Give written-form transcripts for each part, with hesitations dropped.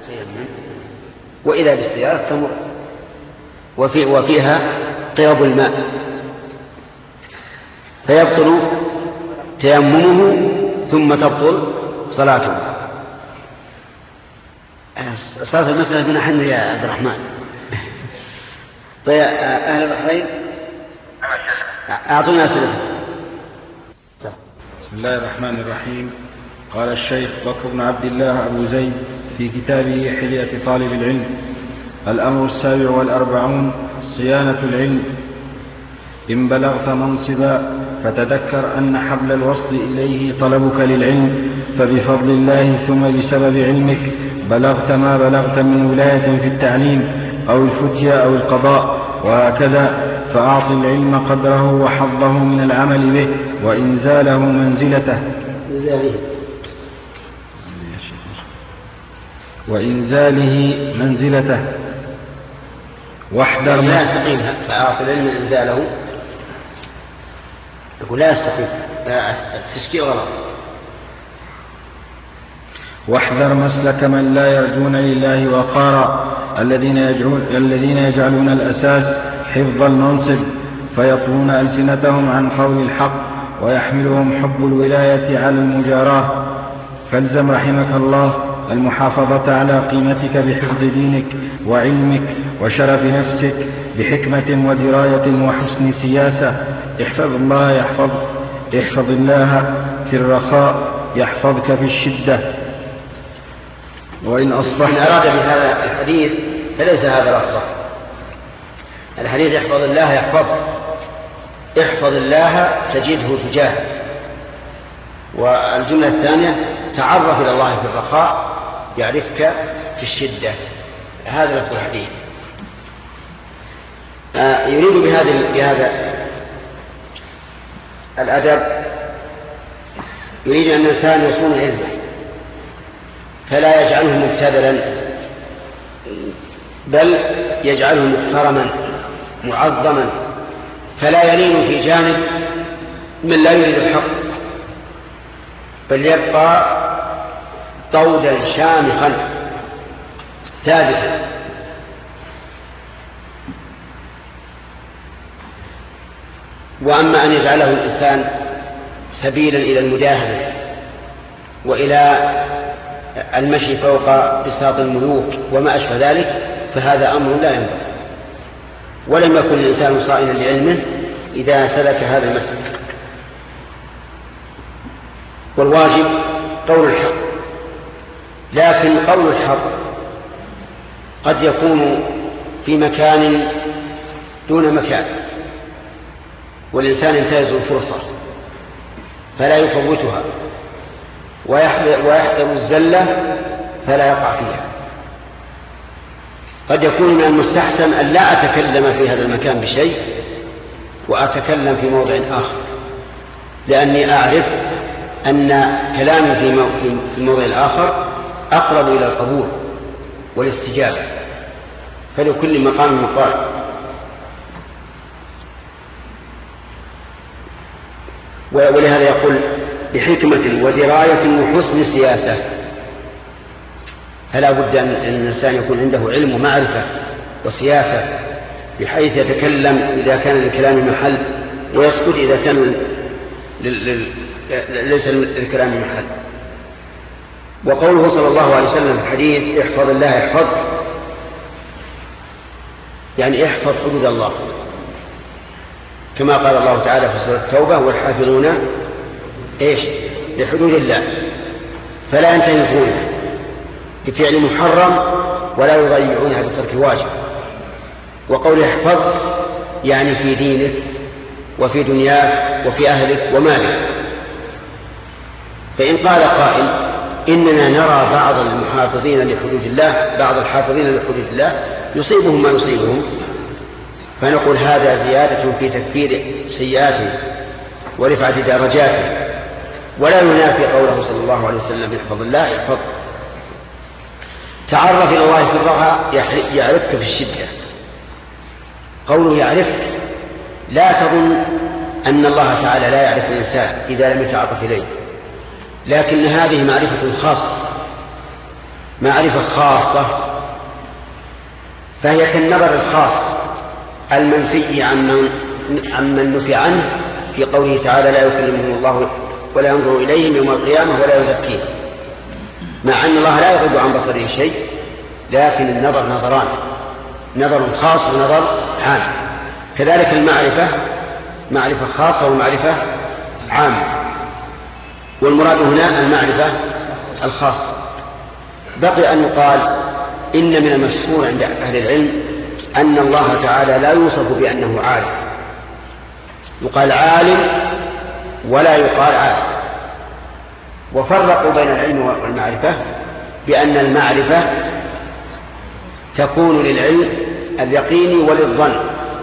تيمم، وإذا بالسيارة تمر وفيها قيض الماء، فيبطل تيممه ثم تبطل صلاته. صارت المسألة من حن يا عبد الرحمن. طيب أهل البحرين أعطونا أسئلة. بسم الله الرحمن الرحيم. قال الشيخ بكر بن عبد الله أبو زيد في كتابه حلية طالب العلم: الأمر 47 صيانة العلم. إن بلغت منصبا فتذكر أن حبل الوصل إليه طلبك للعلم، فبفضل الله ثم بسبب علمك بلغت ما بلغت من ولاية في التعليم أو الفتية أو القضاء، وهكذا. فأعط العلم قدره وحظه من العمل به وإنزاله منزلته واحذر لا يستقيم. فأعط العلم إنزاله يقول لا يستقيم، التشكيل غلط. واحذر مسلك من لا يرجون لله وقارا، الذين يجعلون الأساس حفظ المنصب، فيطلون ألسنتهم عن قول الحق، ويحملهم حب الولاية على المجاراة. فالزم رحمك الله المحافظة على قيمتك بحفظ دينك وعلمك وشرف نفسك بحكمة ودراية وحسن سياسة. احفظ الله في الرخاء يحفظك في الشدة. وإن أصبحت من أراد بهذا الحديث فليس هذا لفظه. الحديث احفظ الله يحفظك، احفظ الله تجده تجاهك. والجملة الثانية تعرف إلى الله في الرخاء يعرفك في الشدة. هذا لفظ الحديث. يريد بهذا الأدب يريد أن الإنسان يصون علمه فلا يجعله مبتذلا، بل يجعله محترما معظما، فلا يلين في جانب من لا يريد الحق، بل يبقى طودا شامخا ثابتا. وأما أن يجعله الإنسان سبيلا إلى المداهنة وإلى المشي فوق بساط الملوك وما أشبه ذلك، فهذا أمر لا ينبغي. ولم يكن الإنسان صائنا لعلمه إذا سلك هذا المسلك. والواجب قول الحق، لكن قول الحق قد يكون في مكان دون مكان، والإنسان ينتهز الفرصة فلا يفوتها، ويحذر الزلة فلا يقع فيها. قد يكون من المستحسن أن لا أتكلم في هذا المكان بشيء وأتكلم في موضع آخر، لأني أعرف أن كلامي في الموضع الآخر أقرب إلى القبول والاستجابة، فلكل مقام مقال. ولهذا يقول بحكمة ودراية وحسن سياسة. فلا بد أن الإنسان يكون عنده علم ومعرفة وسياسة، بحيث يتكلم إذا كان للكلام محل ويسكت إذا كان ليس للكلام محل. وقوله صلى الله عليه وسلم في الحديث احفظ الله يحفظك، يعني احفظ حدود الله، كما قال الله تعالى في سورة التوبة والحافظون لحدود الله، فلا ينتهكونها بفعل محرم ولا يضيعونها بترك واجب. وقول احفظ يعني في دينك وفي دنياك وفي أهلك ومالك. فإن قال قائل إننا نرى بعض المحافظين لحدود الله، بعض الحافظين لحدود الله يصيبهم ما يصيبهم، فنقول هذا زيادة في تكفير سيئاته ورفعة درجاته، ولا ينافي قوله صلى الله عليه وسلم احفظ الله يحفظ. تعرف إلى الله في الرخاء يعرفك في الشدة. قوله يعرفك، لا تظن أن الله تعالى لا يعرف الإنسان إذا لم يتعاطف إليه، لكن هذه معرفة خاصة معرفة خاصة فهي كالنظر الخاص المنفي عمن نفي عنه في قوله تعالى لا يكلمهم الله ولا ينظر إليهم يوم القيامة ولا يزكيهم، مع أن الله لا يغض عن بصره شيء، لكن النظر نظران، نظر خاص ونظر عام. كذلك المعرفة معرفة خاصة ومعرفة عامة، والمراد هنا المعرفة الخاصة. بقي أن يقال إن من المشهور عند أهل العلم أن الله تعالى لا يوصف بأنه عالم، يقال عالم ولا يقال عالم، وفرقوا بين العلم والمعرفة بأن المعرفة تكون للعلم اليقيني وللظن،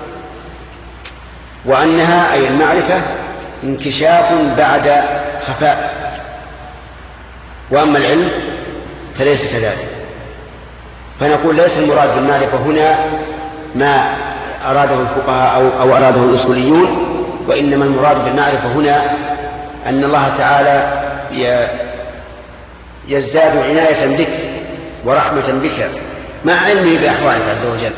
وأنها أي المعرفة انكشاف بعد خفاء، وأما العلم فليس كذلك. فنقول ليس المراد بالمعرفة هنا ما أراده الفقهاء أو أراده الأصوليون، وإنما المراد بالمعرفة هنا أن الله تعالى يزداد عناية بك ورحمة بك مع علمه بأحوالك عز وجل.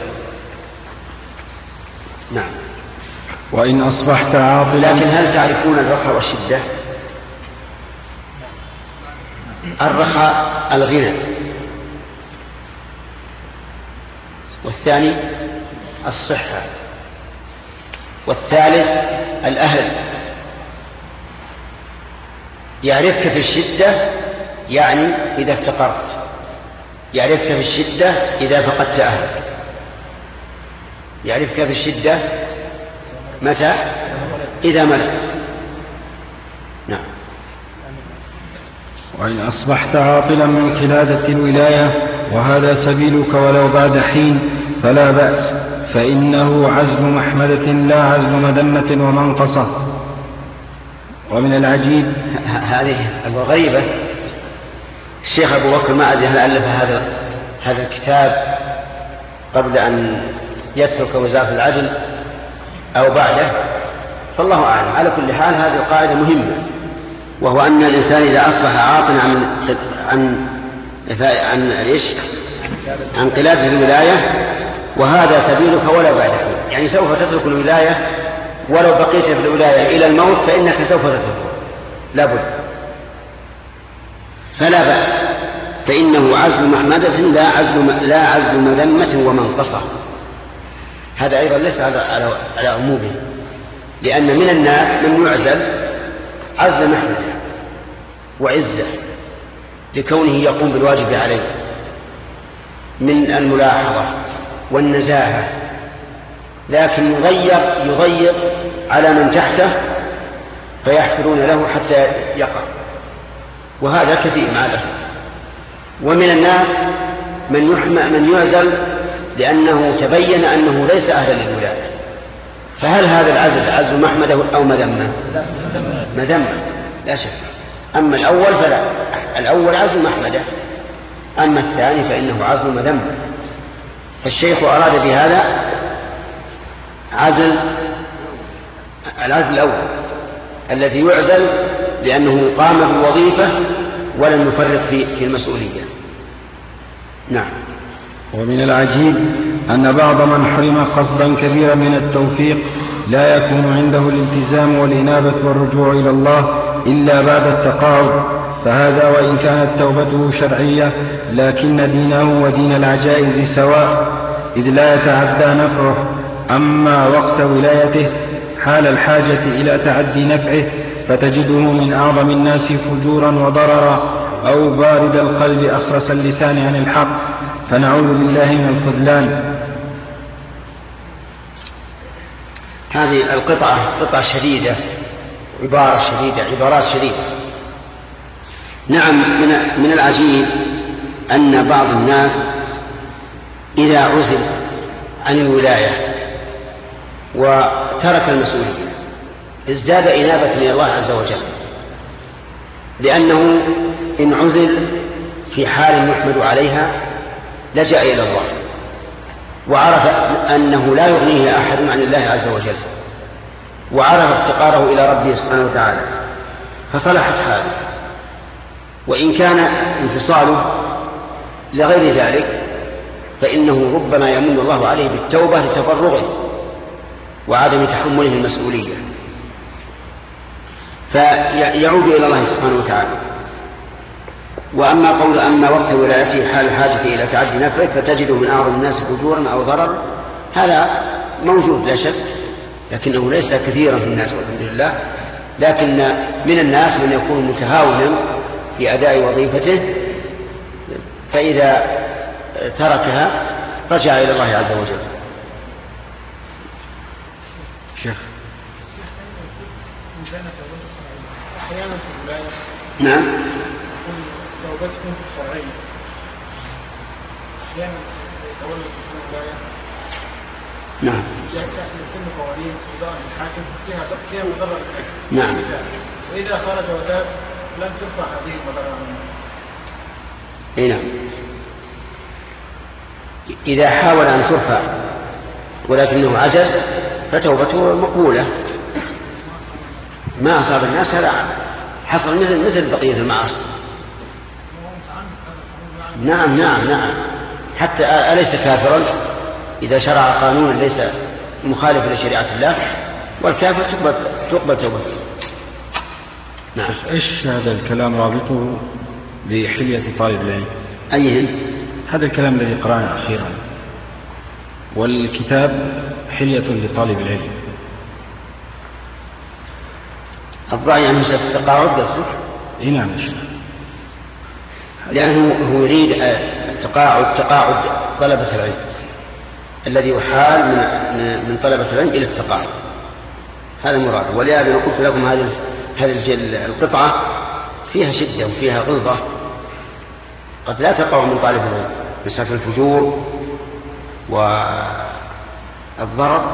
نعم. وإن أصبحت عاطلا. لكن هل تعرفون الرخاء والشدة؟ الرخاء الغنى، والثاني الصحة، والثالث الأهل. يعرفك في الشدة يعني إذا افتقرت، يعرفك في الشدة إذا فقدت أهلك، يعرفك في الشدة متى؟ إذا ملكت. نعم. وإن أصبحت عاطلا من قلادة الولاية وهذا سبيلك ولو بعد حين فلا بأس، فإنه عزل محمدة لا عزل مذمة ومنقصة. ومن العجيب هذه الغريبة، الشيخ أبو بكر ما أدري هل ألف هذا الكتاب قبل أن يترك وزارة العدل أو بعده، فالله أعلم. على كل حال هذه القاعدة مهمة، وهو أن الإنسان إذا أصبح عاطلا عن قلادة الولاية وهذا سبيلك ولو بعد حين، يعني سوف تترك الولاية ولو بقيت في الولاية إلى الموت فإنك سوف تتركه لابد، فلا بأس، فإنه عزل محمدة لا عزل مذمة ومنقصة. هذا أيضا ليس على عمومه، لأن من الناس من يعزل عزل محمد وعزة لكونه يقوم بالواجب عليه من الملاحظة والنزاهة، لكن يضيق على من تحته فيحفرون له حتى يقع، وهذا كثير مع الأسف. ومن الناس من يعزل لأنه تبين أنه ليس أهلا للولاية، فهل هذا العزل عزل محمد أو مذمة؟ مذمة لا شك. أما الأول فلا، الأول عزل محمد، أما الثاني فإنه عزل مذمة. فالشيخ أراد بهذا العزل الأول الذي يعزل لأنه قام بالوظيفة ولم يفرط في المسؤولية. نعم. ومن العجيب أن بعض من حرم قصدا كبيرا من التوفيق لا يكون عنده الالتزام والإنابة والرجوع إلى الله إلا بعد التقاعد، فهذا وإن كانت توبته شرعية لكن دينه ودين العجائز سواء، إذ لا يتعدى نفعه. أما وقت ولايته حال الحاجة إلى تعدي نفعه فتجده من أعظم الناس فجورا وضررا، أو بارد القلب أخرس اللسان عن الحق، فنعوذ بالله من الخذلان. هذه القطعة قطعة شديدة، عبارات شديدة. نعم. من العجيب أن بعض الناس إذا عزل عن الولاية وترك المسؤولية ازداد إنابة إلى الله عز وجل، لأنه إن عزل في حال يحمد عليها لجأ إلى الله وعرف أنه لا يغنيه أحد عن الله عز وجل، وعرف افتقاره إلى ربه سبحانه وتعالى، فصلحت حاله. وإن كان انفصاله لغير ذلك فإنه ربما يمن الله عليه بالتوبة لتفرغه وعدم تحمله المسؤولية، فيعود إلى الله سبحانه وتعالى. أما وقت ولايته حال الحاجة إلى تعدي نفعه فتجده من أعظم الناس فجورا أو ضررا، هذا موجود لا شك، لكنه ليس كثيرا في الناس والحمد لله. لكن من الناس من يكون متهاونا في أداء وظيفته، فإذا تركها رجع إلى الله عز وجل. شيخ أحيانا في الولاية نعم توبتهم الشرعية أحيانا يتولى الإنسان الولاية نعم يسن قوانين إضاءة الحاكم فيها مضرة بالناس. نعم. وإذا خرج وتاب لم ترفع هذه المضرة عن الناس. أي نعم. إذا حاول أن ترفع ولكنه عجز فتوبته مقبولة. ما أصاب الناس هذا حصل مثل بقية المعاصي. نعم نعم نعم، حتى أليس كافرا إذا شرع قانونا ليس مخالفا لشريعة الله؟ والكافر تقبل توبته. نعم. إيش هذا الكلام رابطه بحلية طالب العلم؟ أيهن؟ هذا الكلام الذي قرأناه أخيرا، والكتاب حلية لطالب العلم. الضائع من التقاعد قصدك؟ اي نعم. لأنه هو يريد تقاعد طلبة العلم الذي يحال من طلبة العلم إلى التقاعد، هذا مراد. ولهذا قلت لكم هذه القطعة فيها شدة وفيها غلظة قد لا تقع من طالب العلم، مسألة الفجور والضرر.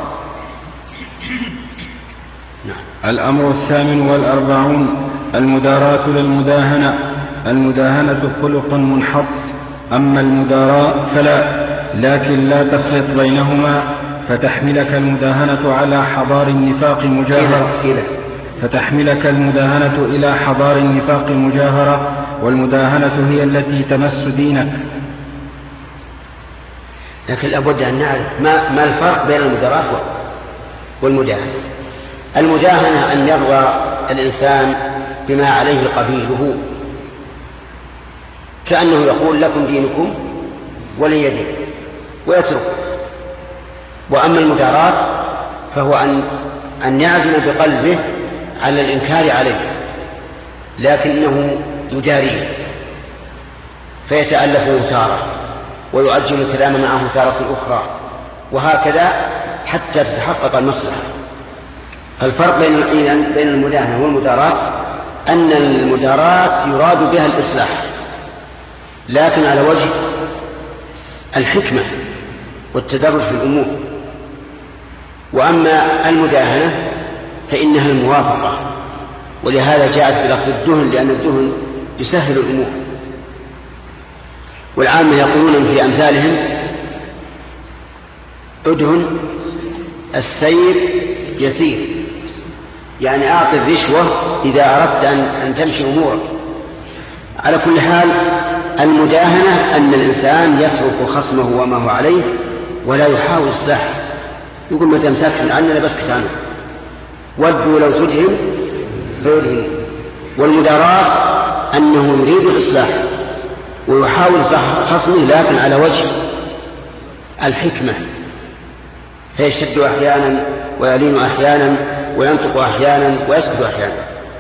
نعم. الأمر 48 المداراة للمداهنة. المداهنة خلق منحط، أما المداراة فلا، لكن لا تخلط بينهما فتحملك المداهنة على حضار النفاق مجاهرة، فتحملك المداهنة إلى حضار النفاق مجاهرة، والمداهنة هي التي تمس دينك. لكن لابد أن نعرف ما الفرق بين المداراة والمداهنة. المداهنة أن يرضى الإنسان بما عليه قبيله، كأنه يقول لكم دينكم ولي دين ويترك. وأما المداراة فهو أن يعزم بقلبه على الإنكار عليه، لكنه يداريه فيتألفه تارة ويؤجل الكلام معه تارة أخرى، وهكذا حتى تتحقق المصلحة. الفرق بين المداهنة والمداراة أن المداراة يراد بها الإصلاح لكن على وجه الحكمة والتدرج في الأمور، وأما المداهنة فإنها الموافقة، ولهذا جاءت بلفظ الدهن لأن الدهن يسهل الأمور. والعامة يقولون في أمثالهم أدهن السير يسير، يعني أعطي الرشوة إذا أردت أن تمشي أمورك. على كل حال المداهنة أن الإنسان يترك خصمه وما هو عليه ولا يحاول إصلاحه، يقول ما تمسكت عننا بسكت عنه، ودوا لو تدهن فيدهن. والمداراة أنه يريد الإصلاح ويحاول إصلاح خصمه لكن على وجه الحكمة، فيشد أحيانا ويلين أحيانا وينطق أحيانا ويسكت أحيانا.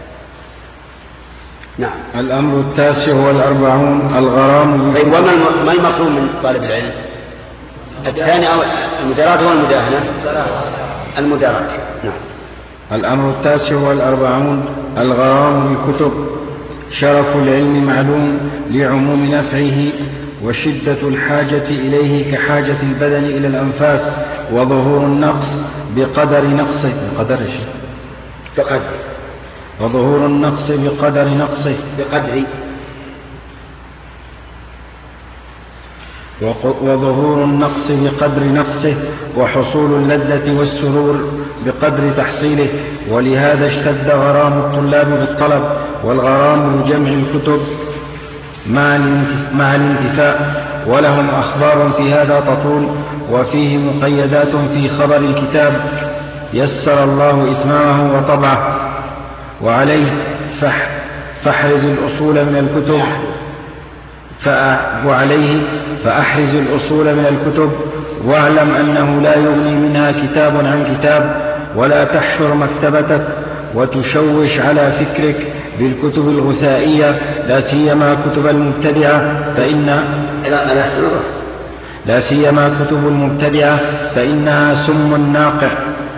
نعم. الأمر 49 الغرام. طيب، وما المطلوب من طالب العلم الثاني أو المداراة والمداهنة؟ المداراة. نعم. الأمر 49 الغرام بالكتب. شرف العلم معلوم لعموم نفعه وشدة الحاجة إليه كحاجة البدن إلى الأنفاس، وظهور النقص بقدر نقصه وظهور النقص بقدر نقصه وظهور النقص بقدر نقصه، وحصول اللذة والسرور بقدر تحصيله. ولهذا اشتد غرام الطلاب بالطلب، والغرام بجمع الكتب مع الانتفاء، ولهم أخبار في هذا تطول، وفيه مقيدات في خبر الكتاب يسر الله إتمامه وطبعه. وعليه فأحرز الأصول من الكتب واعلم أنه لا يغني منها كتاب عن كتاب، ولا تحشر مكتبتك وتشوش على فكرك بالكتب الغثائية، لا سيما كتب المبتدعة فإنها سم ناقع.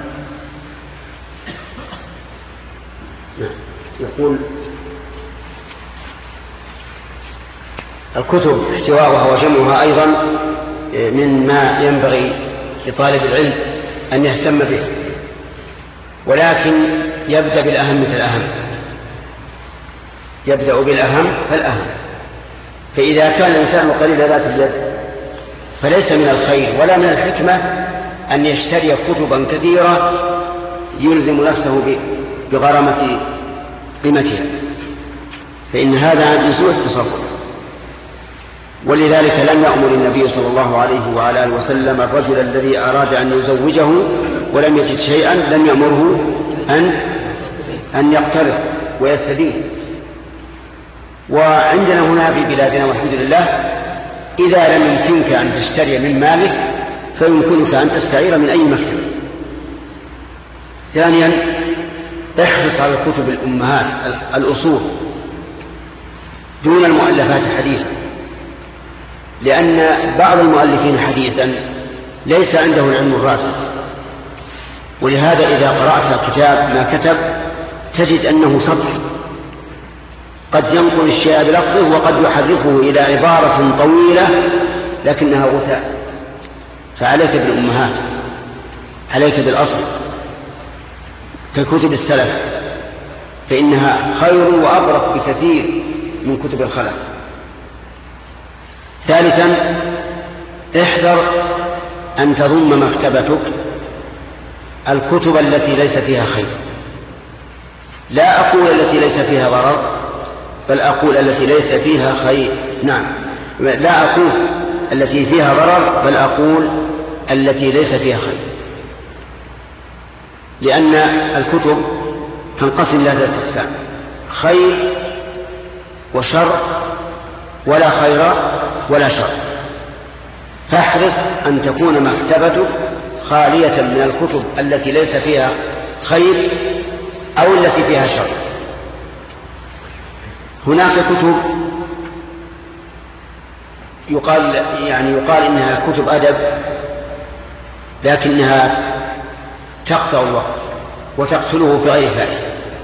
يقول الكتب احتواؤها وجمعها أيضا مما ينبغي لطالب العلم أن يهتم به، ولكن يبدأ بالأهم فالأهم، يبدأ بالأهم فالأهم. فإذا كان الإنسان قليل ذات اليد فليس من الخير ولا من الحكمة أن يشتري كتبا كثيرة يلزم نفسه بغرامة قيمتها، فإن هذا من سوء التصرف. ولذلك لم يأمر النبي صلى الله عليه وعلى آله وسلم الرجل الذي أراد أن يزوجه ولم يجد شيئا، لم يأمره أن يقترض ويستدين. وعندنا هنا في بلادنا والحمد لله إذا لم يمكنك أن تشتري من مالك فيمكنك أن تستعير من أي مكتب. ثانيا، احرص على الكتب الأمهات الأصول دون المؤلفات الحديثة، لأن بعض المؤلفين حديثا ليس عنده العلم الراسخ، ولهذا إذا قرأت كتاب ما كتب تجد أنه سطحي، قد ينقل الشيء بلفظه وقد يحرفه إلى عبارة طويلة لكنها غثاء. فعليك بالأمهات، عليك بالأصل ككتب السلف، فإنها خير وأبرك بكثير من كتب الخلف. ثالثا، احذر أن تضم مكتبتك الكتب التي ليس فيها خير. لا أقول التي ليس فيها ضرر، بل أقول التي ليس فيها خير. نعم، لا أقول التي فيها ضرر، بل أقول التي ليس فيها خير، لأن الكتب تنقسم إلى ثلاثة أقسام: خير وشر، ولا خير ولا شر. فاحرص أن تكون مكتبتك خالية من الكتب التي ليس فيها خير أو التي فيها شر. هناك كتب يقال إنها كتب أدب، لكنها تقطع الوقت وتقتله في غير فائدة.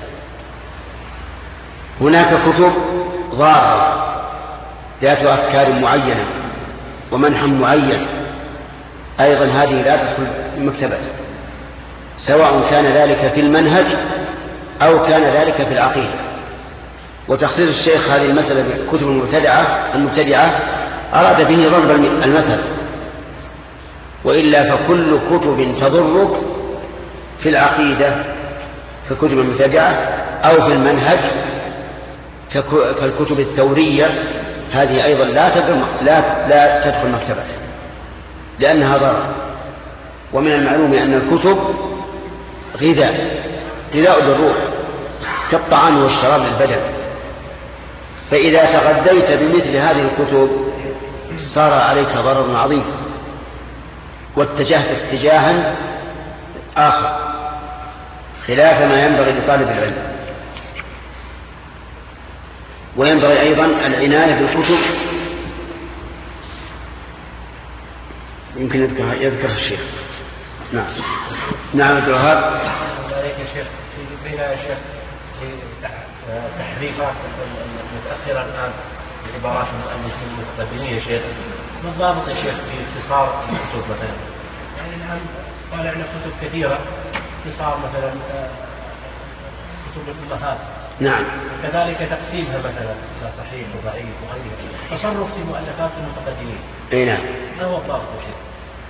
هناك كتب ضارة ذات أفكار معينة ومنحى معين، أيضا هذه لا تدخل المكتبة، سواء كان ذلك في المنهج أو كان ذلك في العقيدة. وتخصيص الشيخ هذه المسألة بالكتب المبتدعة أراد به ضرب المثل، وإلا فكل كتب تضرك في العقيدة ككتب المبتدعة، أو في المنهج كالكتب الثورية، هذه أيضا لا تدخل مكتبة لأنها ضرر. ومن المعلوم أن الكتب غذاء للروح كالطعام والشراب للبدن، فإذا تغذيت بمثل هذه الكتب صار عليك ضرر عظيم، واتجهت اتجاها آخر خلاف ما ينبغي لطالب العلم. وينبغي أيضا العناية بالكتب. يمكن يذكر الشيخ. نعم عبد الوهاب. عليك يا شيخ، بين يا شيخ تحريفات متأخرة الآن بعبارات المؤلفين المتقدمين يا شيخ، ما الضابط يا شيخ في اختصار الكتب مثلا؟ يعني الآن طالعنا كتب كثيرة اختصار مثلا كتب الأمهات. نعم. وكذلك تقسيمها مثلا إلى صحيح وضعيف وغيره، تصرف في مؤلفات المتقدمين. أي نعم. ما هو الضابط يا شيخ؟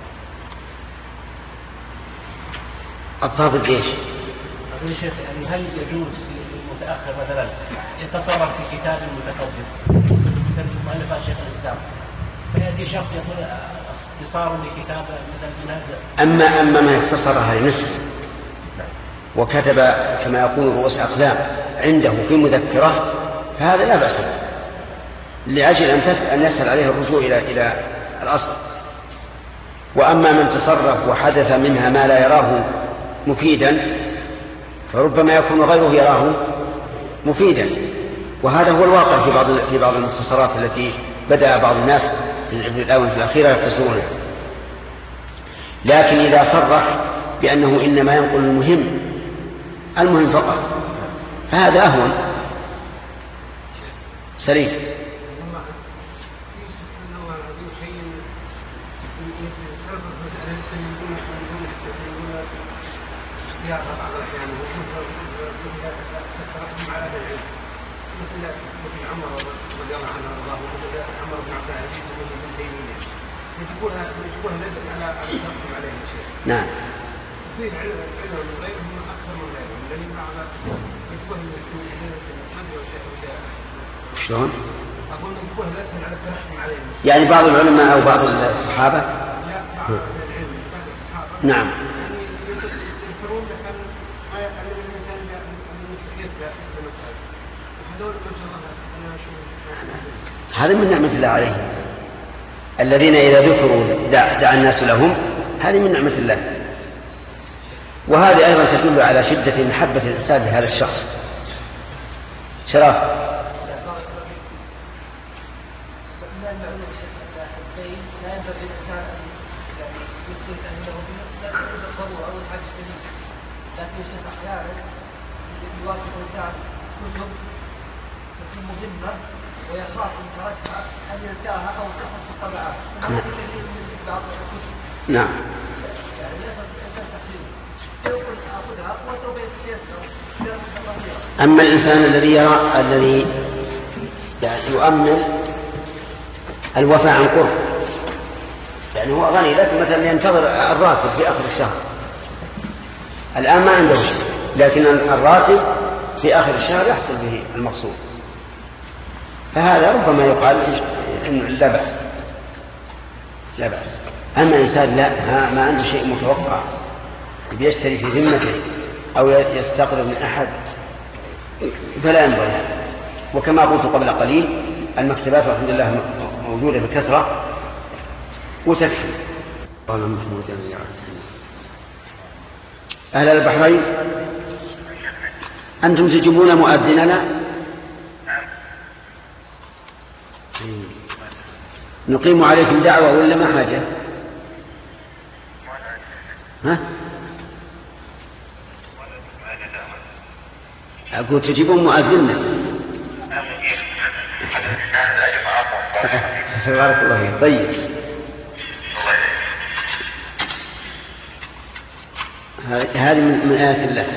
الضابط ايش؟ أقول يا شيخ يعني هل يجوز للمتأخر مثلا يتصرف في كتاب المتقدم كتب مؤلفات شيخ الإسلام فيأتي شخص يقول اختصار لكتاب مثل من هذا. أما من اختصرها لنفسه وكتب كما يقول رؤوس أقلام عنده في مذكرة فهذا لا بأس به، لأجل أن يسهل عليه الرجوع إلى الأصل. وأما من تصرف وحدث منها ما لا يراه مفيدا فربما يكون غيره يراه مفيدا، وهذا هو الواقع في بعض المختصرات التي بدأ بعض الناس في الآونة الأخيرة يختصرونها. لكن إذا صرح بأنه إنما ينقل المهم فقط فهذا أهون سليم. نعم. شلون؟ يعني بعض العلماء أو بعض الصحابة. نعم. هذا من نعمة الله عليهم، الذين إذا ذكروا دعا الناس لهم، هذه من نعمة الله. وهذه أيضا تدل على شدة محبة الإنسان لهذا الشخص. شرف. ويخاف ان تركها ان ينساها او تخص الطبعات. نعم. يعني ليس الانسان تحسين يقول اخذها وسوف يتيسر. اما الانسان الذي يعني يؤمن الوفاء عن قرب، يعني هو غني لكن مثلا ينتظر الراتب في اخر الشهر، الان ما عنده شيء، لكن الراتب في اخر الشهر يحصل به المقصود، فهذا ربما يقال إنه لا بأس. أما إنسان لا ما عنده شيء متوقع بيشتري في ذمته أو يستقرض من أحد فلا ينبغي هذا. وكما قلت قبل قليل المكتبات والحمد لله موجودة بكثرة وتكفي. أهل البحرين أنتم تجيبون مؤذننا؟ نقيم عليكم دعوة ولا ما حاجة؟ ها؟ أقول تجيبون مؤذننا. بارك الله فيك. طيب هذه من آيات الله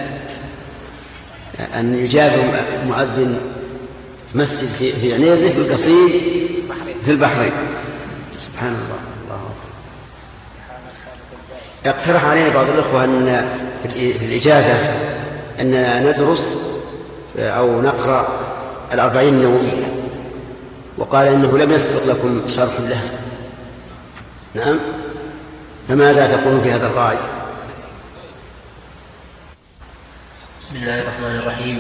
أن يجاب مؤذن مسجد في عنيزة في القصيم في البحرين. سبحان الله. الله يقترح علينا بعض الأخوة أن في الإجازة أن ندرس أو نقرأ 40 النووية، وقال إنه لم يسبق لكم شرح لها. نعم، فماذا تقولون في هذا الرأي؟ بسم الله الرحمن الرحيم.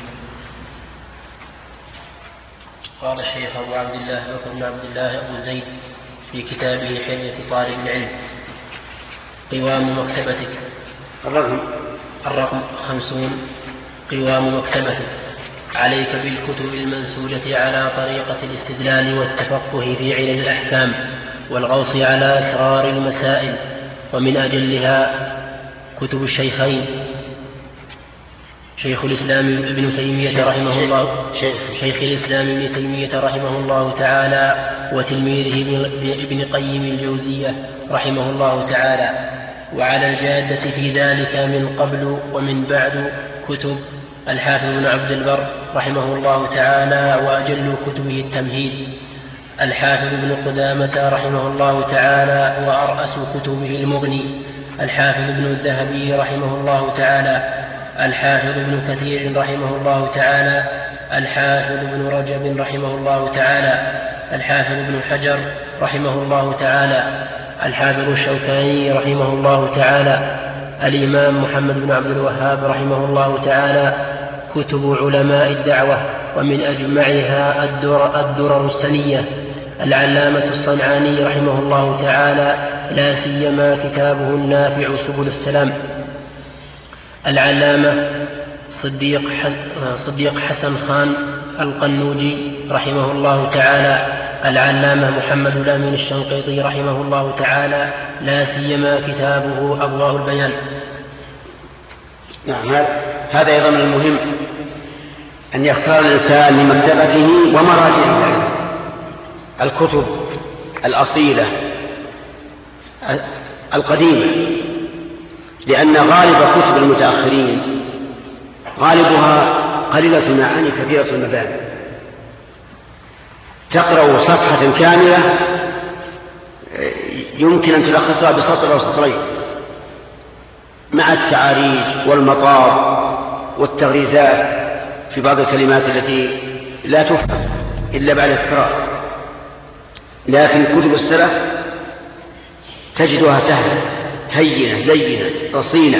قال الشيخ أبو عبد الله بكر بن عبد الله أبو زيد في كتابه حلية طالب العلم: قوام مكتبتك. الرقم 50. قوام مكتبتك: عليك بالكتب المنسوجة على طريقة الاستدلال والتفقه في علل الأحكام والغوص على أسرار المسائل، ومن أجلها كتب الشيخين شيخ الإسلام ابن تيمية رحمه الله تعالى وتلميذه ابن قيم الجوزية رحمه الله تعالى، وعلى الجادة في ذلك من قبل ومن بعد كتب الحافظ بن عبد البر رحمه الله تعالى، وأجل كتبه التمهيد الحافظ بن قدامة رحمه الله تعالى، وأرأس كتبه المغني الحافظ بن الذهبي رحمه الله تعالى، الحافظ ابن كثير رحمه الله تعالى، الحافظ ابن رجب رحمه الله تعالى، الحافظ ابن حجر رحمه الله تعالى، الحافظ الشوكاني رحمه الله تعالى، الإمام محمد بن عبد الوهاب رحمه الله تعالى. كتب علماء الدعوة ومن أجمعها الدرر السنية، العلامة الصنعاني رحمه الله تعالى، لا سيما كتابه النافع سبل السلام. العلامة صديق حسن خان القنوجي رحمه الله تعالى، العلامة محمد الأمين الشنقيطي رحمه الله تعالى، لا سيما كتابه أضواء البيان. نعم، هذا أيضا من المهم أن يختار الإنسان لمكتبته ومراجعه الكتب الأصيلة القديمة، لأن غالب كتب المتأخرين غالبها قليلة المعاني كثيرة المباني. تقرأ صفحة كاملة يمكن أن تلخصها بسطر أو سطرين، مع التعاريف والمطاب والتغريزات في بعض الكلمات التي لا تفهم إلا بعد تكرار. لكن كتب السلف تجدها سهلة هينة لينة رصينة،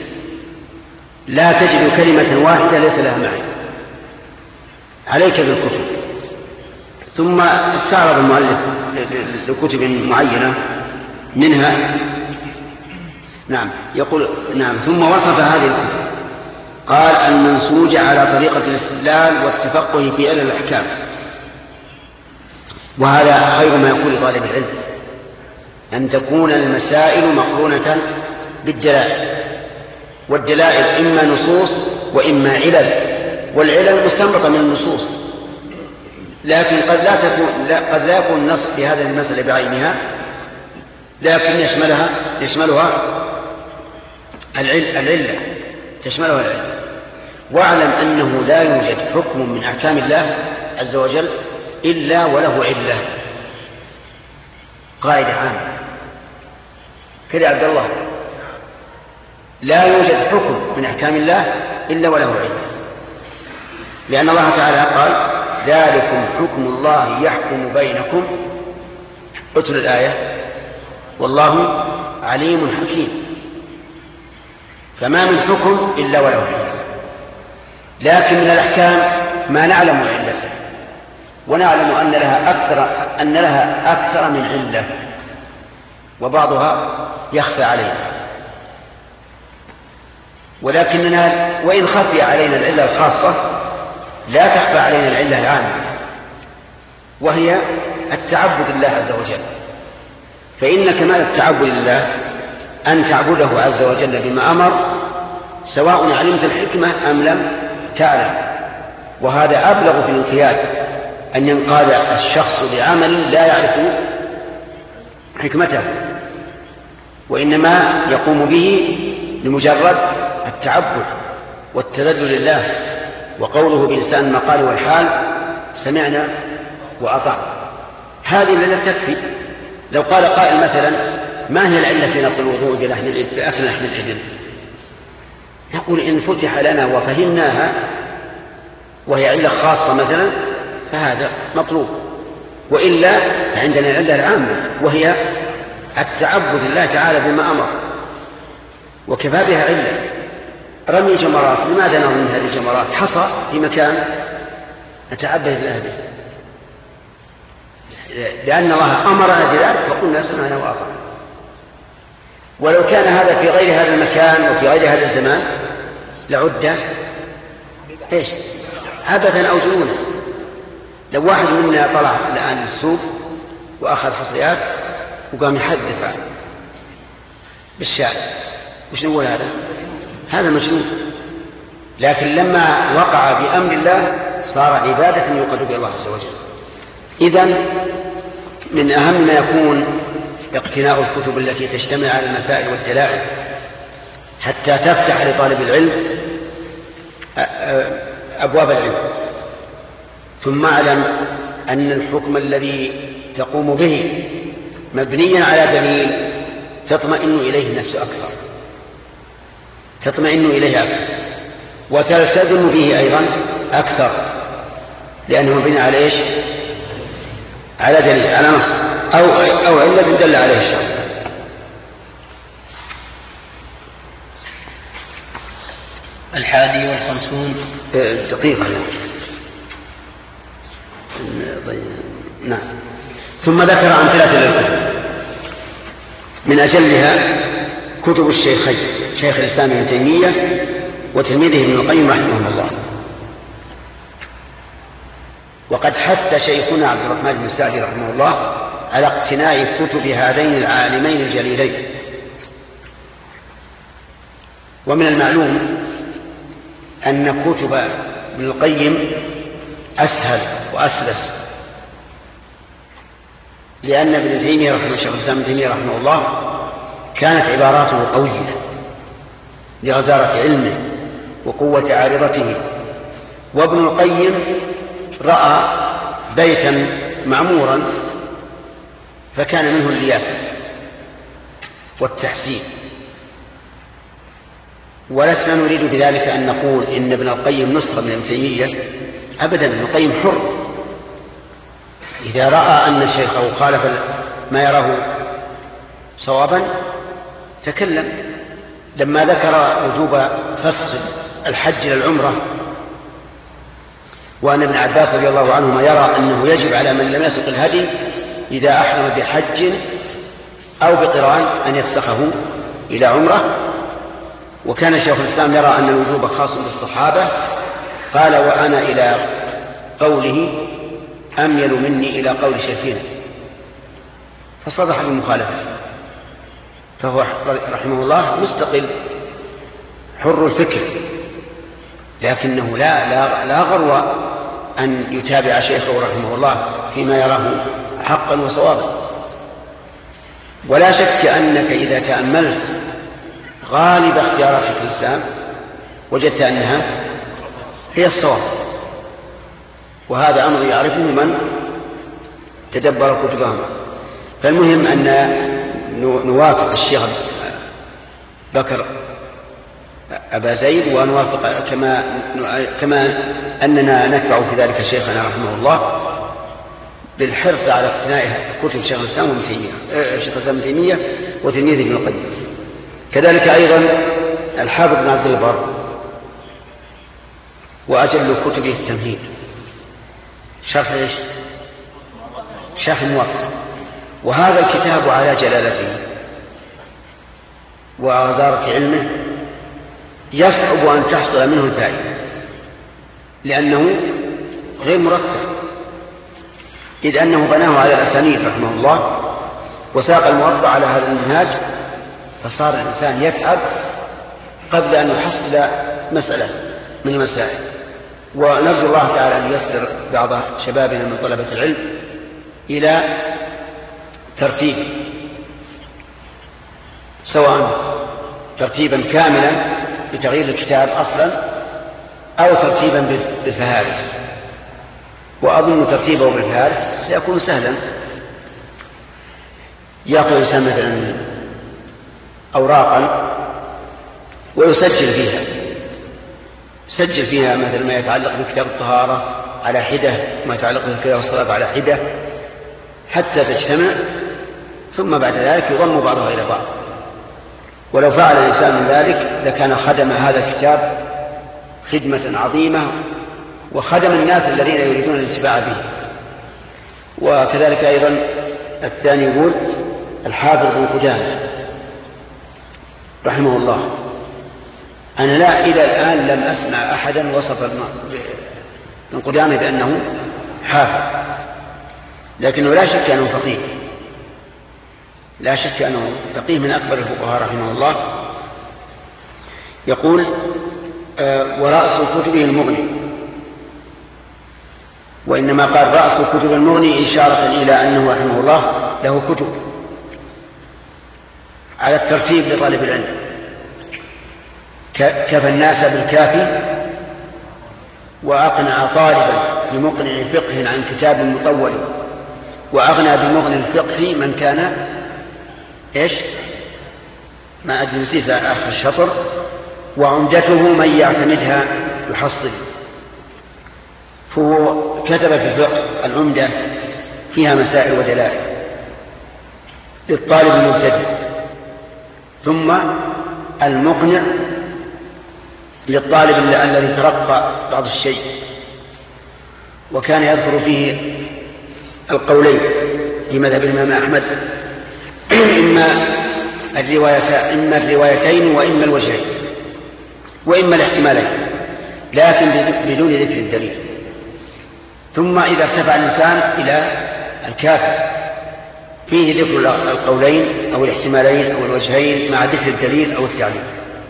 لا تجد كلمة واحدة ليس لها معنى. عليك بالكتب، ثم استعرض المؤلف لكتب معينة منها. نعم، يقول نعم. ثم وصف هذه الكتب، قال: المنسوجة على طريقة الاستدلال والتفقه في علم الأحكام. وهذا خير ما يكون لطالب العلم، أن تكون المسائل مقرونة بالدلائل، والدلائل إما نصوص وإما علل، والعلل مستنبطة من النصوص، لكن قد لا يكون نص في هذه المسألة بعينها، لكن يشملها العلة، تشملها العلة. واعلم أنه لا يوجد حكم من أحكام الله عز وجل إلا وله علة. قاعدة عامة كذا يا عبد الله، لا يوجد حكم من أحكام الله إلا وله علة، لأن الله تعالى قال: ذلكم حكم الله يحكم بينكم. اتل الآية: والله عليم حكيم. فما من حكم إلا وله علة، لكن من الأحكام ما نعلم علته، ونعلم أن لها أكثر من علة، وبعضها يخفى علينا. ولكننا وإن خفي علينا العلة الخاصة لا تخفى علينا العلة العامة، وهي التعبد لله عز وجل. فإن كمال التعبد لله أن تعبده عز وجل بما أمر، سواء علمت الحكمة أم لم تعلم. وهذا أبلغ في الانقياد، أن ينقاد الشخص لعمل لا يعرف حكمته، وإنما يقوم به لمجرد التعبد والتذلل لله. وقوله بلسان المقال والحال: سمعنا وأطعنا. هذه العلة تكفي. لو قال قائل مثلا: ما هي العلة في نقل الوضوء بأكل لحم الإبل؟ نقول: إن فتح لنا وفهمناها وهي علة خاصة مثلا فهذا مطلوب، وإلا فعندنا العلة العامة وهي التعبد لله تعالى بما أمر، وكفى بها علة. رمي الجمرات، لماذا نرمي هذه الجمرات؟ حصى في مكان نتعبد الله به، لأن الله أمرنا بذلك فقلنا سمعنا وأطعنا. ولو كان هذا في غير هذا المكان وفي غير هذا الزمان لعد عبثا أو جنونا. لو واحد منا طلع الآن السوق وأخذ حصيات وقام يحدث بالشارع، وش نقول؟ هذا مجنون. لكن لما وقع بأمر الله صار عبادة يقرب الله عز وجل. إذن من أهم ما يكون اقتناء الكتب التي تشتمل على المسائل والدلائل، حتى تفتح لطالب العلم أبواب العلم. ثم اعلم أن الحكم الذي تقوم به مبنيا على دليل تطمئن إليه النفس أكثر، وتلتزم به أيضا أكثر، لأنه مبني على إيش؟ على دليل، على نص أو علة دل عليه الشرع. الحادي والخمسون. دقيقة. نعم. ثم ذكر أمثلة للكتب، من أجلها كتب الشيخين شيخ الإسلام ابن تيمية وتلميذه ابن القيم رحمه الله. وقد حث شيخنا عبد الرحمن بن سعدي رحمه الله على اقتناء كتب هذين العالمين الجليلين. ومن المعلوم أن كتب ابن القيم أسهل وأسلس، لأن ابن تيمية رحمه الشيخ الإسلام ابن تيمية رحمه الله كانت عباراته قوية لغزارة علمه وقوة عارضته، وابن القيم رأى بيتا معمورا فكان منه الياس والتحسين. ولسنا نريد بذلك أن نقول إن ابن القيم نسخة من ابن تيمية، أبدا. ابن القيم حر، إذا رأى أن شيخه خالف ما يراه صوابا تكلم. لما ذكر وجوب فسخ الحج إلى العمرة، وأن ابن عباس رضي الله عنهما يرى أنه يجب على من لم يسق الهدي إذا أحرم بحج أو بقران أن يفسخه إلى عمرة، وكان شيخ الإسلام يرى أن الوجوب خاص بالصحابة، قال وأنا إلى قوله أميل مني إلى قول شيخنا، فصرح بالمخالفة. فهو رحمه الله مستقل حر الفكر، لكنه لا غرو أن يتابع شيخه رحمه الله فيما يراه حقا وصوابا. ولا شك أنك إذا تأملت غالب اختيارات شيخ الإسلام وجدت أنها هي الصواب، وهذا أمر يعرفه من تدبر كتبهم. فالمهم أن نوافق الشيخ بكر أبا زيد، ونوافق كما أننا نتبع في ذلك شيخنا رحمه الله بالحرص على اقتناء كتب شيخ الإسلام ابن تيمية، شيخ الإسلام ابن تيمية وتلميذه ابن القيم. كذلك أيضا الحافظ بن عبد البر، وأجل كتبه التمهيد، شرح ايش؟ شرح الموطأ. وهذا الكتاب على جلالته وغزارة علمه يصعب أن تحصل منه الفائدة، لأنه غير مرتب، إذ أنه بناه على الأسانيد رحمه الله وساق الموطأ على هذا المنهاج، فصار الإنسان يتعب قبل أن يحصل مسألة من المسائل. ونرجو الله تعالى أن ييسر بعض شبابنا من طلبة العلم إلى ترتيب، سواء ترتيبا كاملا بتغيير الكتاب أصلا أو ترتيبا بالفهارس. وأظن ترتيبه بالفهارس سيكون سهلا. يأخذ الإنسان مثلا أوراقا ويسجل فيها، سجل فيها مثل ما يتعلق بكتاب الطهارة على حدة، ما يتعلق بكتاب الصلاة على حدة، حتى تجتمع، ثم بعد ذلك يضم بعضها إلى بعض. ولو فعل الإنسان ذلك لكان خدم هذا الكتاب خدمة عظيمة، وخدم الناس الذين يريدون الانتفاع به. وكذلك أيضا الثاني يقول الحافظ بن قدامة رحمه الله، أنا لا إلى الآن لم أسمع أحدا وصف ابن قدامة بأنه حافظ، لكنه لا شك أنه فقيه، لا شك أنه فقيه من أكبر الفقهاء رحمه الله. يقول ورأس كتبه المغني، وإنما قال رأس كتب المغني إشارة إلى أنه رحمه الله له كتب على الترتيب لطالب العلم، كفى الناس بالكافي وأقنع طالبا بمقنع فقه عن كتاب مطول، وأغنى بمغني الفقه من كان إيش ما أدري نسيت آخر الشطر، وعمدته من يعتمدها يحصل. فهو كتب في الفقه العمدة فيها مسائل ودلائل للطالب المبتدئ. ثم المقنع للطالب الذي ترقى بعض الشيء وكان يذكر فيه القولين في مذهب الإمام أحمد، إما الروايتين وإما الوجهين وإما الاحتمالين، لكن بدون ذكر الدليل. ثم إذا ارتفع الإنسان إلى الكافر فيه ذكر القولين أو الاحتمالين أو الوجهين مع ذكر الدليل أو التعليل.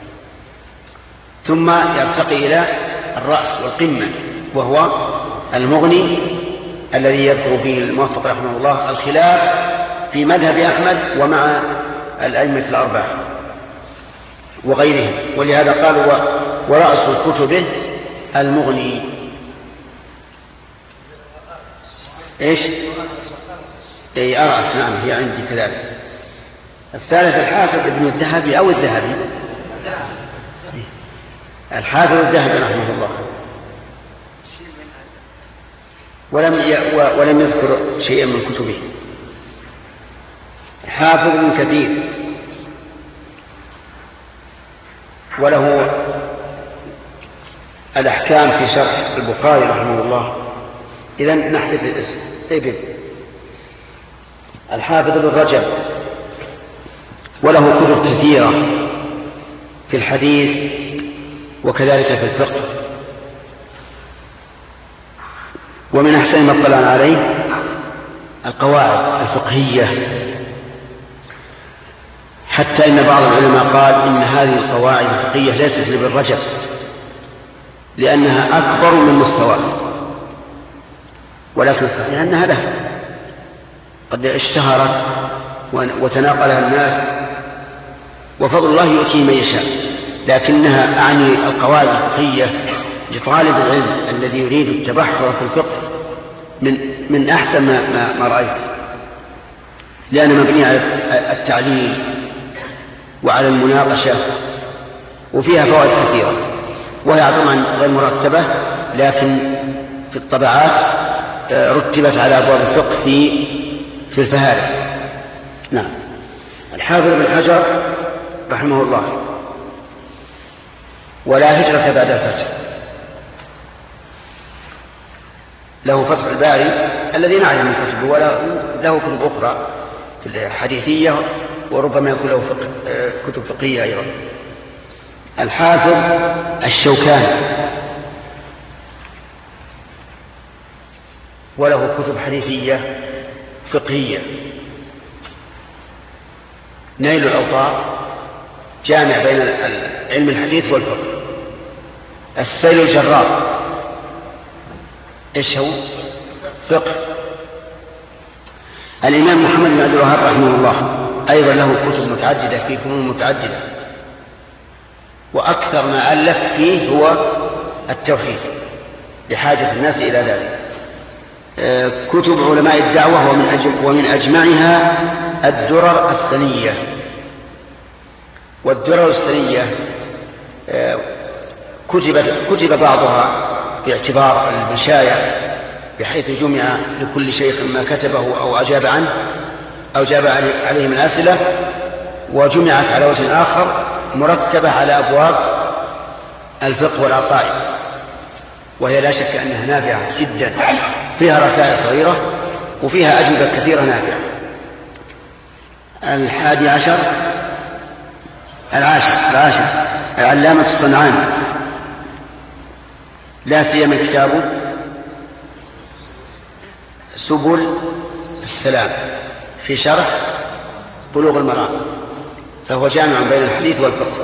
ثم يرتقي إلى الرأس والقمة وهو المغني الذي يذكر فيه الموفق رحمه الله الخلاف في مذهب أحمد ومع الأئمة الأربعة وغيرهم، ولهذا قالوا ورأس كتبه المغني. إيش؟ أي أرأس، نعم هي عندي كذلك. الثالث الحافظ ابن الذهبي أو الذهبي، الحافظ الذهبي رحمه الله، ولم يذكر شيئا من كتبه. حافظ ابن كثير وله الأحكام في شرح البخاري رحمه الله، إذن نحذف الاسم. الحافظ ابن رجب وله كتب كثيرة في الحديث وكذلك في الفقه، ومن أحسن ما اطلعنا عليه القواعد الفقهية، حتى إن بعض العلماء قال إن هذه القواعد الفقهية ليست لابن رجب لأنها أكبر من مستواه، ولكن الصحيح أنها له قد اشتهرت وتناقلها الناس، وفضل الله يؤتيه من يشاء، لكنها أعني القواعد الفقهية لطالب العلم الذي يريد التبحر في الفقه من أحسن ما رأيت، لأنها مبنية على التعليل وعلى المناقشة وفيها فوائد كثيرة، وهي طبعا غير مرتبة، لكن في الطبعات رتبت على أبواب الفقه في الفهارس. نعم. الحافظ ابن حجر رحمه الله ولا هجرة بعد الفتح، له فتح الباري الذي نعلم من كتبه، وله كتب أخرى في الحديثية، وربما يكون له كتب فقهية أيضا. الحافظ الشوكاني وله كتب حديثية فقهية. نيل الأوطار جامع بين علم الحديث والفقه. السيل الجرار إيش هو؟ فقه. الإمام محمد بن عبد الوهاب رحمه الله أيضا له كتب متعددة في فنون متعددة، وأكثر ما ألف فيه هو التوحيد لحاجة الناس إلى ذلك. كتب علماء الدعوة ومن أجمعها الدرر السنية. والدرر السنية كتب بعضها باعتبار المشايع، بحيث جمع لكل شيخ ما كتبه أو أجاب عنه أو جاب عليه من الأسئلة، وجمعت على وجه آخر مرتبة على أبواب الفقه والعقائد، وهي لا شك أنها نافعة جدا، فيها رسائل صغيرة وفيها أجوبة كثيرة نافعة. العاشر العلامة الصنعاني، لا سيما كتابه سبل السلام في شرح بلوغ المرام، فهو جامع بين الحديث والفقه.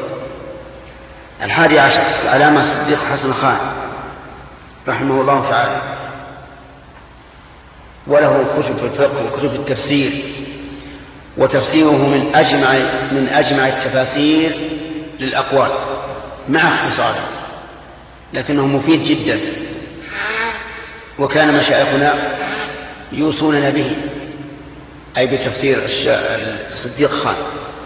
11 العلامة الصديق حسن خان رحمه الله تعالى، وله كتب في الفقه وكتب التفسير، وتفسيره من أجمع التفاسير للأقوال مع اختصاره، لكنه مفيد جدا، وكان مشايخنا يوصوننا به، أي بتفسير الصديق خان.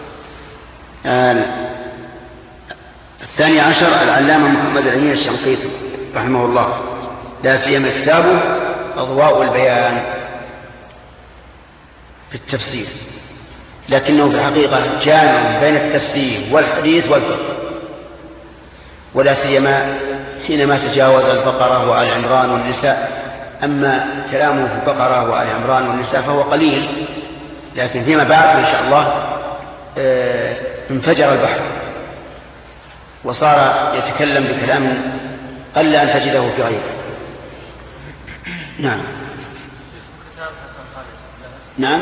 12 العلامة محمد الأمين الشنقيطي رحمه الله، لا سيما كتابه أضواء البيان في التفسير، لكنه في الحقيقة جامع بين التفسير والحديث والفقه، ولا سيما حينما تجاوز البقرة وآل عمران والنساء. أما كلامه في البقرة وآل عمران والنساء فهو قليل، لكن فيما بعد إن شاء الله انفجر البحر وصار يتكلم بكلام قل أن تجده في غيره. نعم. نعم.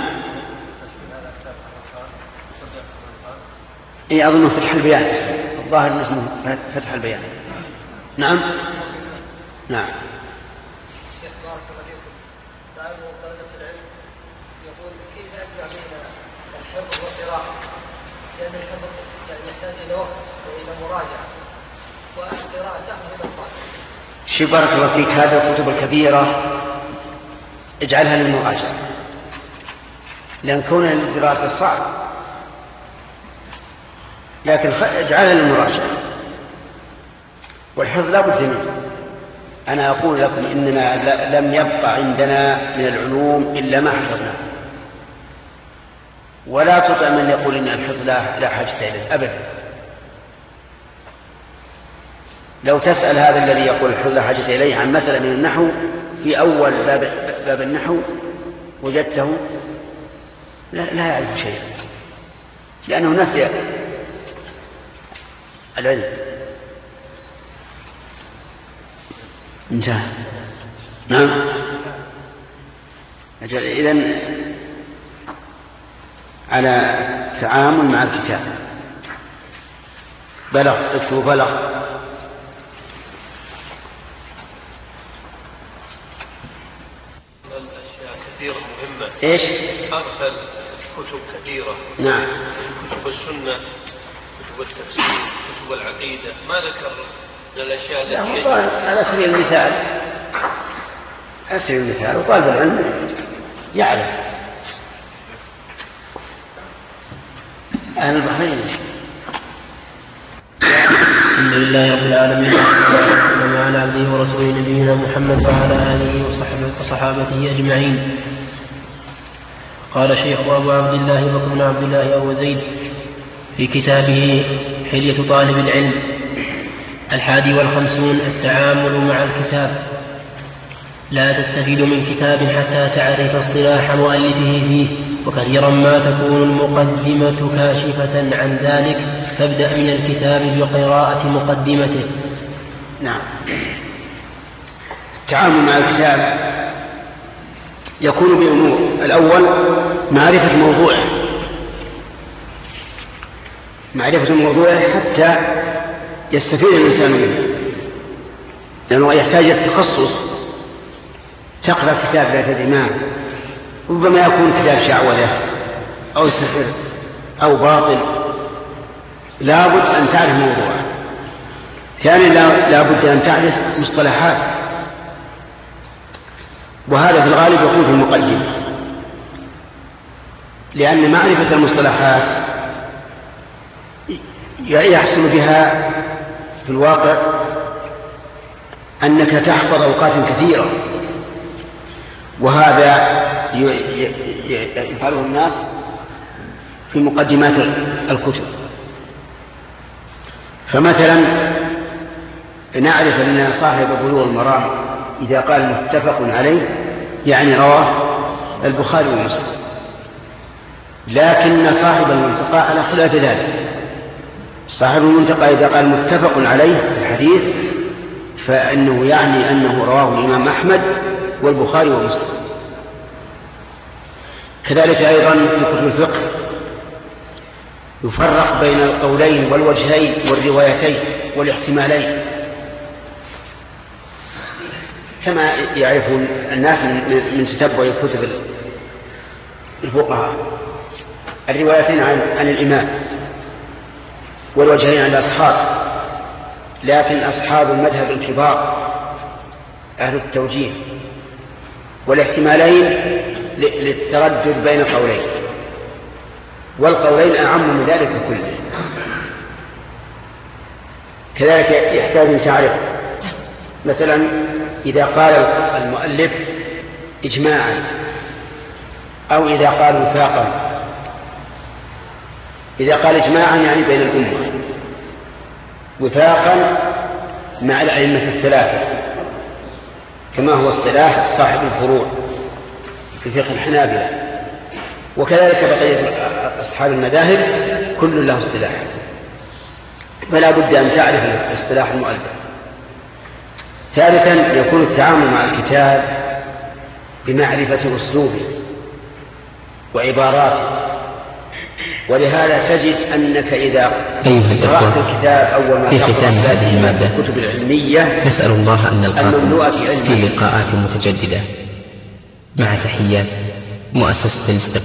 إيه أظنه فتح البيان، الظاهر اسمه فتح البيان. نعم. نعم. يقول كيف يجمع بين الحفظ والقراءة؟ لأن الحفظ يحتاج إلى وقت وإلى مراجعة، والقراءة تأخذ إلى الصلاة. شي بارك الله فيك، هذه الكتب الكبيرة اجعلها للمراجعة، لأن كون الدراسة صعب، لكن اجعلها للمراجعة، والحفظ لا بد منه. أنا أقول لكم إننا لم يبقى عندنا من العلوم إلا ما حفظناه، ولا تطع من يقول إن الحفظ لا حاجة إليه أبدا. لو تسأل هذا الذي يقول الحفظ لا حاجة إليه عن مسألة من النحو في أول باب النحو وجدته لا يعرف شيئا، لأنه نسي العلم. انتهى. نعم. إذن على تعامل مع الكتاب. بلغ، اكتبوا بلغ. الأشياء كثيرة مهمة. إيش؟ أغفل كتب كثيرة. نعم. كتب السنة، كتب التفسير، كتب العقيدة، ما ذكر من الأشياء التي على سبيل المثال، على سبيل المثال وطالب العلم يعرف. أهل البحرين. الحمد لله رب العالمين، والصلاة والسلام على عبده ورسوله نبينا محمد وعلى آله وصحابته أجمعين. قال شيخ أبو عبد الله بكر بن عبد الله أبو زيد في كتابه حلية طالب العلم 51 التعامل مع الكتاب. لا تستفيد من كتاب حتى تعرف اصطلاح مؤلفه فيه، وكثيرا ما تكون المقدمة كاشفة عن ذلك، فابدأ من الكتاب بقراءة مقدمته. نعم. التعامل مع الكتاب يكون بأمور. الأول معرفة موضوعه حتى يستفيد الإنسان منه، لأنه يحتاج التخصص. تقرأ كتاب لا تدري ما، ربما يكون كتاب شعوذة أو سحر أو باطل، لا بد أن تعرف موضوعه. ثانيا لا بد أن تعرف مصطلحات، وهذا في الغالب يكون في المقدمة، لأن معرفة المصطلحات يحصل بها في الواقع أنك تحفظ أوقات كثيرة، وهذا يفعله الناس في مقدمات الكتب. فمثلا نعرف أن صاحب بلوغ المرام إذا قال متفق عليه يعني رواه البخاري ومسلم، لكن صاحب المنتقى على خلاف ذلك. صاحب المنتقى إذا قال متفق عليه الحديث فإنه يعني أنه رواه الإمام أحمد والبخاري ومسلم. كذلك أيضا في كتب الفقه يفرق بين القولين والوجهين والروايتين والاحتمالين، كما يعرف الناس من تتبع كتب الفقهاء. الروايتين عن الإمام والوجهين عن الأصحاب، لكن أصحاب المذهب الكبار أهل التوجيه، والاحتمالين للتردد بين قولين، والقولين أعم من ذلك كله. كذلك يحتاج أن تعرف مثلا إذا قال المؤلف إجماعا أو إذا قال وفاقا. إذا قال إجماعا يعني بين الأمة، وفاقا مع الأئمة الثلاثة كما هو اصطلاح صاحب الفروع في فقه الحنابلة، وكذلك بقية أصحاب المذاهب كل له اصطلاح، فلا بد أن تعرف اصطلاح المؤلف. ثالثا يكون التعامل مع الكتاب بمعرفة أسلوبه وعباراته، ولهذا تجد أنك إذا قرأت الكتاب أول ما في ختام هذه المادة الكتب العلمية نسأل الله أن نلقاكم في لقاءات متجددة، مع تحيات مؤسسة الاستقامة.